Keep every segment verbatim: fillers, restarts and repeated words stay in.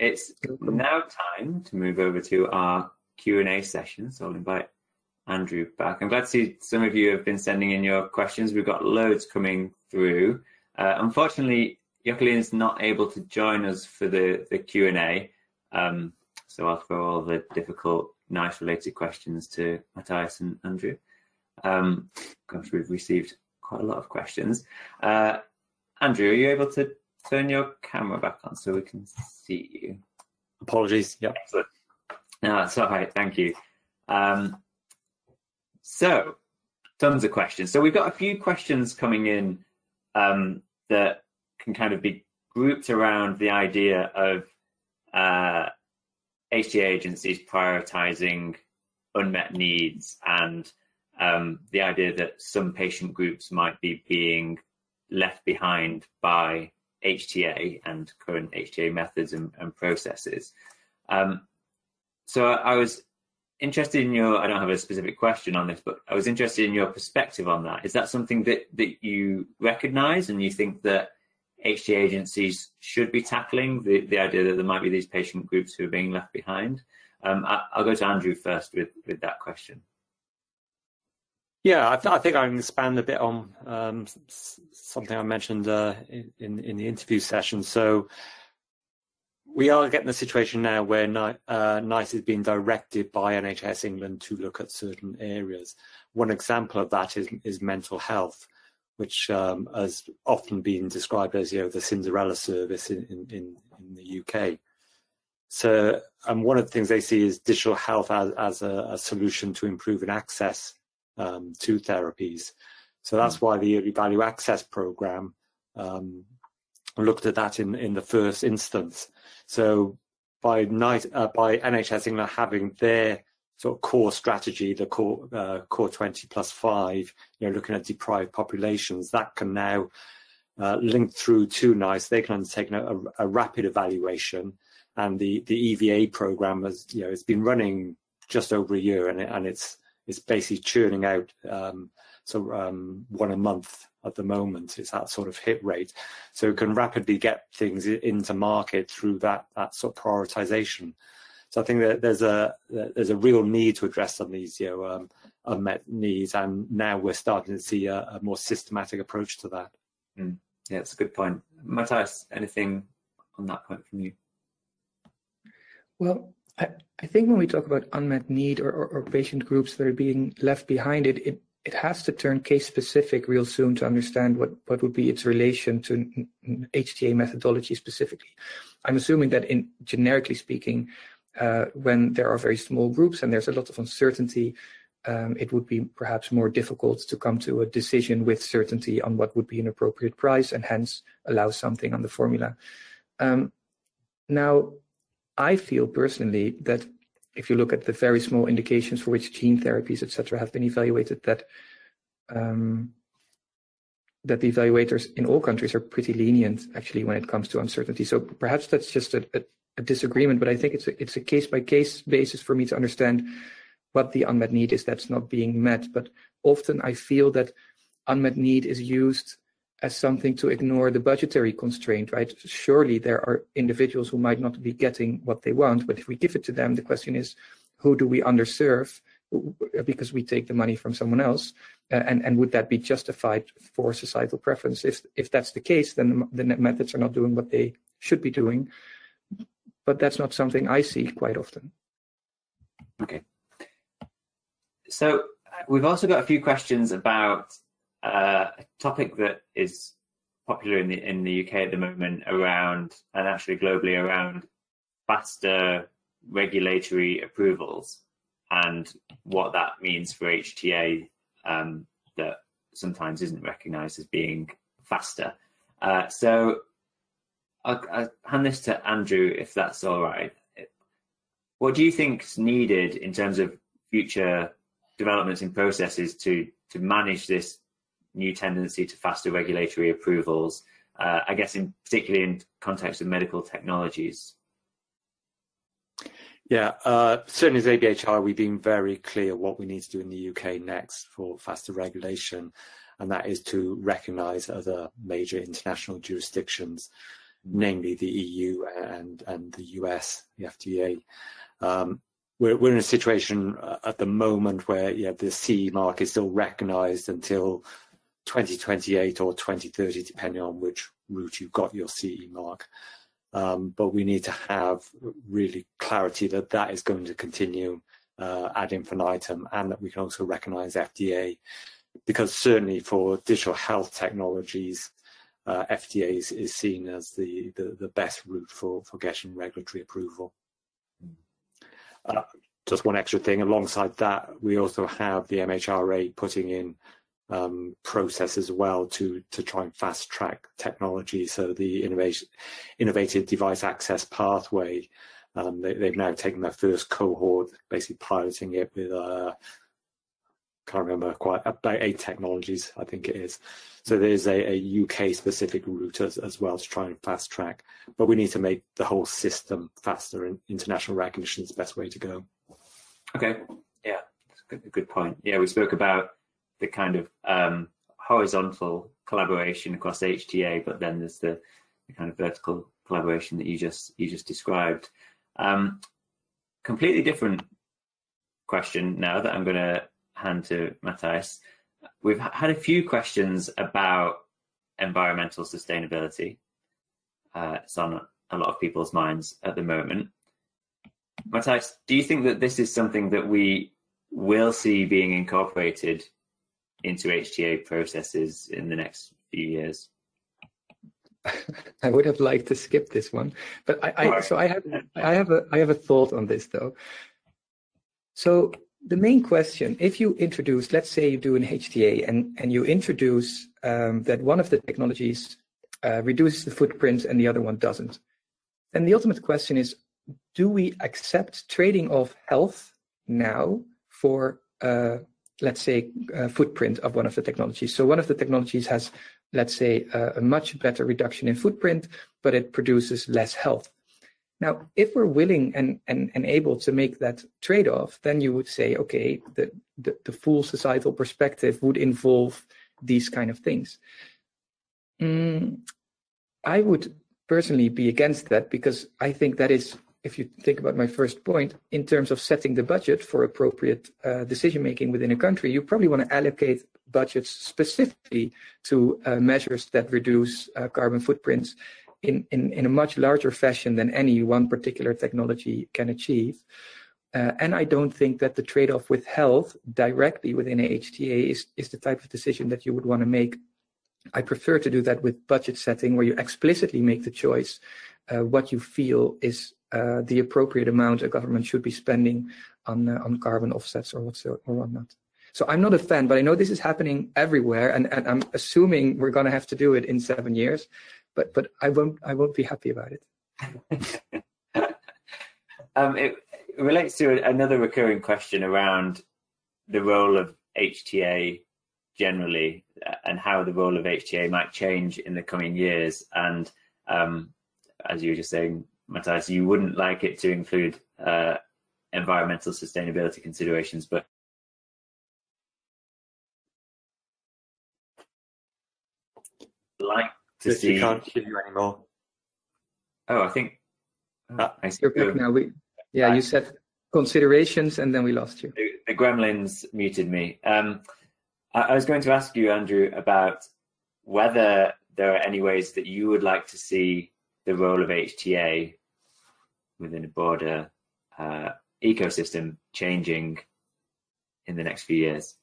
it's now time to move over to our Q and A session. So I'll invite Andrew back. I'm glad to see some of you have been sending in your questions. We've got loads coming through. Uh, unfortunately, Jacqueline's not able to join us for the, the Q and A. Um, so I'll throw all the difficult, nice related questions to Matthias and Andrew. Um, gosh, we've received quite a lot of questions. Uh, Andrew, are you able to turn your camera back on so we can see you? Apologies. Yeah. Excellent. No, that's all right. Thank you. Um, so, tons of questions. So we've got a few questions coming in um, that can kind of be grouped around the idea of uh, H T A agencies prioritizing unmet needs and um, the idea that some patient groups might be being left behind by H T A and current H T A methods and, and processes. Um, so I, I was interested in your, I don't have a specific question on this, but I was interested in your perspective on that. Is that something that, that you recognize and you think that H T A agencies should be tackling, the, the idea that there might be these patient groups who are being left behind? Um, I, I'll go to Andrew first with, with that question. Yeah, I, th I think I can expand a bit on um, something I mentioned uh, in, in the interview session. So we are getting a situation now where uh, NICE is being directed by N H S England to look at certain areas. One example of that is, is mental health, which um, has often been described as, you know, the Cinderella service in, in, in the U K. So, and one of the things they see is digital health as, as a, a solution to improving access um, to therapies. So that's why the Early Value Access Programme um, looked at that in, in the first instance. So by, night, uh, by N H S England having their sort of core strategy, the core, uh, core twenty plus five, you know, looking at deprived populations, that can now uh, link through to NICE. They can undertake a, a rapid evaluation, and the, the E V A program has, you know, it's been running just over a year, and, it, and it's it's basically churning out um, so um, one a month at the moment. It's that sort of hit rate, so it can rapidly get things into market through that that sort of prioritization. So I think that there's a there's a real need to address some of these, you know, um, unmet needs, and now we're starting to see a, a more systematic approach to that. Mm. Yeah, it's a good point. Matthias, anything on that point from you? Well, I, I think when we talk about unmet need or, or, or patient groups that are being left behind, it, it it has to turn case specific real soon to understand what, what would be its relation to H T A methodology specifically. I'm assuming that in generically speaking, uh, when there are very small groups and there's a lot of uncertainty, um, it would be perhaps more difficult to come to a decision with certainty on what would be an appropriate price and hence allow something on the formula. Um, now, I feel personally that if you look at the very small indications for which gene therapies, et cetera, have been evaluated, that um, that the evaluators in all countries are pretty lenient, actually, when it comes to uncertainty. So perhaps that's just a, a, a disagreement, but I think it's a, it's a case-by-case basis for me to understand what the unmet need is that's not being met. But often I feel that unmet need is used as something to ignore the budgetary constraint, right? Surely there are individuals who might not be getting what they want, but if we give it to them, the question is, who do we underserve because we take the money from someone else? Uh, and, and would that be justified for societal preference? If, if that's the case, then the, the methods are not doing what they should be doing. But that's not something I see quite often. Okay. So we've also got a few questions about Uh, a topic that is popular in the in the U K at the moment around, and actually globally, around faster regulatory approvals and what that means for H T A um, that sometimes isn't recognised as being faster. Uh, so I'll, I'll hand this to Andrew, if that's all right. What do you think is needed in terms of future developments in processes to to manage this new tendency to faster regulatory approvals, uh, I guess in particularly in context of medical technologies? Yeah, uh, certainly as A B H I, we've been very clear what we need to do in the U K next for faster regulation, and that is to recognise other major international jurisdictions. namely the E U and, and the U S, the F D A. Um, we're, we're in a situation at the moment where yeah, the C E mark is still recognised until twenty twenty-eight or twenty thirty, depending on which route you've got your C E mark. Um, but we need to have really clarity that that is going to continue uh, ad infinitum, and that we can also recognise F D A, because certainly for digital health technologies, uh, F D A is, is seen as the, the, the best route for, for getting regulatory approval. Uh, just one extra thing, alongside that, we also have the M H R A putting in um, process as well to, to try and fast track technology. So the innovation, innovative device access pathway, um, they, they've now taken their first cohort, basically piloting it with, uh, can't remember quite, about eight technologies, I think it is. So there's a, a U K specific route as, as well to try and fast track, but we need to make the whole system faster, and international recognition is the best way to go. Okay, yeah, that's a good, good point. Yeah, we spoke about the kind of um, horizontal collaboration across H T A, but then there's the, the kind of vertical collaboration that you just you just described. Um, completely different question now that I'm going to hand to Matthijs. We've had a few questions about environmental sustainability. Uh, it's on a lot of people's minds at the moment. Matthijs, do you think that this is something that we will see being incorporated into H T A processes in the next few years? I would have liked to skip this one, but I, I so I have I have a I have a thought on this though. So the main question, if you introduce, let's say you do an H T A and, and you introduce um, that one of the technologies uh, reduces the footprint and the other one doesn't, then the ultimate question is, do we accept trading off health now for, uh, let's say, a footprint of one of the technologies? So one of the technologies has, let's say, a, a much better reduction in footprint, but it produces less health. Now, if we're willing and, and, and able to make that trade-off, then you would say, okay, the, the, the full societal perspective would involve these kind of things. Mm, I would personally be against that, because I think that is, if you think about my first point, in terms of setting the budget for appropriate uh, decision-making within a country, you probably want to allocate budgets specifically to uh, measures that reduce uh, carbon footprints In, in, in a much larger fashion than any one particular technology can achieve. Uh, and I don't think that the trade-off with health directly within a H T A is, is the type of decision that you would want to make. I prefer to do that with budget setting, where you explicitly make the choice uh, what you feel is uh, the appropriate amount a government should be spending on, uh, on carbon offsets or whatsoever or whatnot. So I'm not a fan, but I know this is happening everywhere, and, and I'm assuming we're going to have to do it in seven years. But but I won't I won't be happy about it. um, it relates to another recurring question around the role of H T A generally, and how the role of H T A might change in the coming years. And um, as you were just saying, Matthijs, you wouldn't like it to include uh, environmental sustainability considerations, but like to see. You can't hear you anymore. Oh, I think. Ah, I see. You're back now. We, yeah, you said considerations, and then we lost you. The, the gremlins muted me. Um, I, I was going to ask you, Andrew, about whether there are any ways that you would like to see the role of H T A within a broader uh, ecosystem changing in the next few years.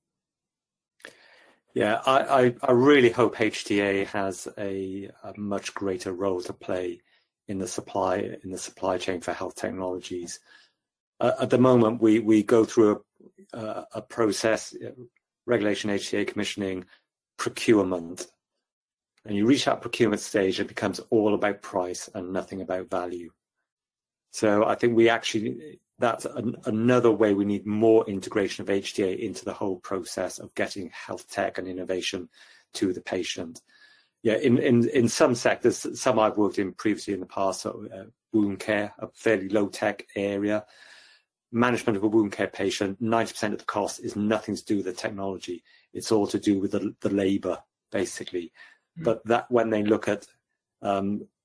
Yeah, I, I, I really hope H T A has a, a much greater role to play in the supply in the supply chain for health technologies. Uh, at the moment, we we go through a, uh, a process, regulation, H T A commissioning, procurement, and you reach that procurement stage, it becomes all about price and nothing about value. So I think we actually, that's an, another way we need more integration of H T A into the whole process of getting health tech and innovation to the patient. Yeah, in, in, in some sectors, some I've worked in previously in the past, so, uh, wound care, a fairly low tech area. Management of a wound care patient, ninety percent of the cost is nothing to do with the technology. It's all to do with the, the labor, basically. Mm. But that when they look at um,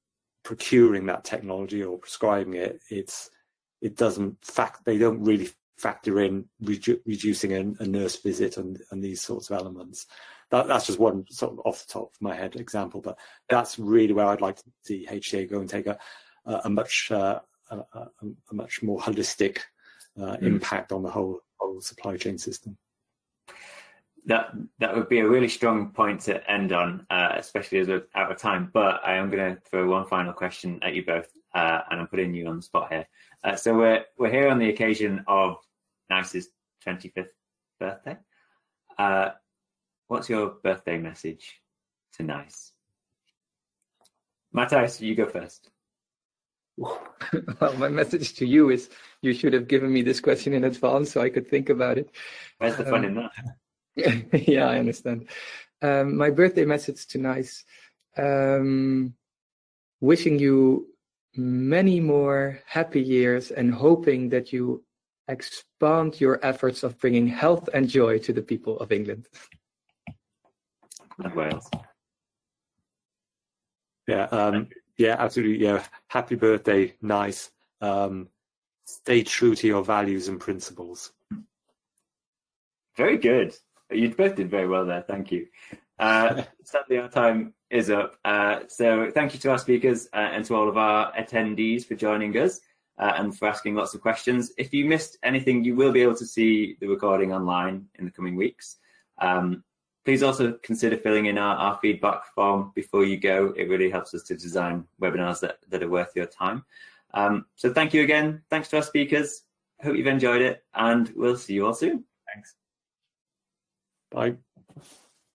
procuring that technology or prescribing it, it's it doesn't fact they don't really factor in redu reducing a, a nurse visit and, and these sorts of elements. That, that's just one sort of off the top of my head example, but that's really where I'd like to see H T A go and take a a, a much uh, a, a, a much more holistic uh, mm. impact on the whole whole supply chain system. That that would be a really strong point to end on, uh, especially as we're out of time. But I am going to throw one final question at you both, uh, and I'm putting you on the spot here. Uh, so we're we're here on the occasion of NICE's twenty-fifth birthday. Uh, what's your birthday message to NICE? Matthijs, you go first. Well, my message to you is you should have given me this question in advance so I could think about it. Where's the fun um, in that? Yeah, I understand. Um, my birthday message to NICE, um, wishing you many more happy years and hoping that you expand your efforts of bringing health and joy to the people of England. And Wales. Yeah, um, yeah, absolutely. Yeah, happy birthday, NICE. Um, stay true to your values and principles. Very good. You both did very well there. Thank you. Uh, sadly, our time is up. Uh, so thank you to our speakers uh, and to all of our attendees for joining us uh, and for asking lots of questions. If you missed anything, you will be able to see the recording online in the coming weeks. Um, please also consider filling in our, our feedback form before you go. It really helps us to design webinars that, that are worth your time. Um, so thank you again. Thanks to our speakers. Hope you've enjoyed it, and we'll see you all soon. Thanks. Bye.